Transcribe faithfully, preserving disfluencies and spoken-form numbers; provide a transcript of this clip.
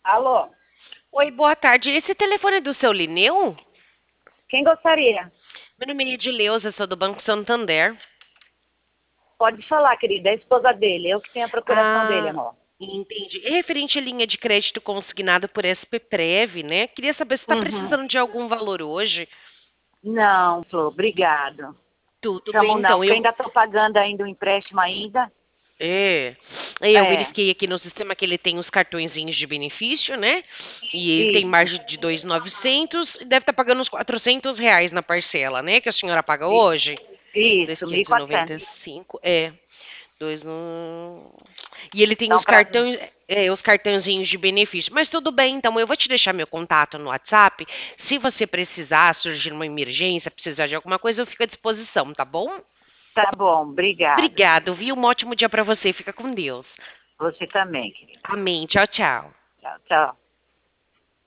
Alô, Oi, boa tarde. Esse telefone é do seu Lineu? quem gostaria? Meu nome é Edileuza, sou do Banco Santander. Pode falar, querida, é a esposa dele, eu que tenho a procuração dele, Ah, amor. entendi. É referente à linha de crédito consignada por S P Prev, né? Queria saber se está Uhum. precisando de algum valor hoje. Não, Flor, obrigado. Tudo bem, Chamo não, então. porque Eu ainda estou pagando ainda o empréstimo ainda. é, é, eu É, verifiquei aqui no sistema que ele tem os cartõezinhos de benefício, né? E ele tem isso, margem de dois mil e novecentos e deve estar pagando uns quatrocentos reais na parcela, né? Que a senhora paga i- hoje. Dois isso, mil mil e quinhentos e noventa e quatrocentos. cinco. É. Dois no... E ele tem Então, os para cartões, é, os cartãozinhos de benefício. Mas tudo bem, então eu vou te deixar meu contato no WhatsApp. Se você precisar, surgir uma emergência, precisar de alguma coisa, eu fico à disposição, tá bom? tá bom, obrigada. Obrigado, viu? Um ótimo dia para você. Fica com Deus. Você também, querida. Amém. Tchau, tchau. Tchau, tchau.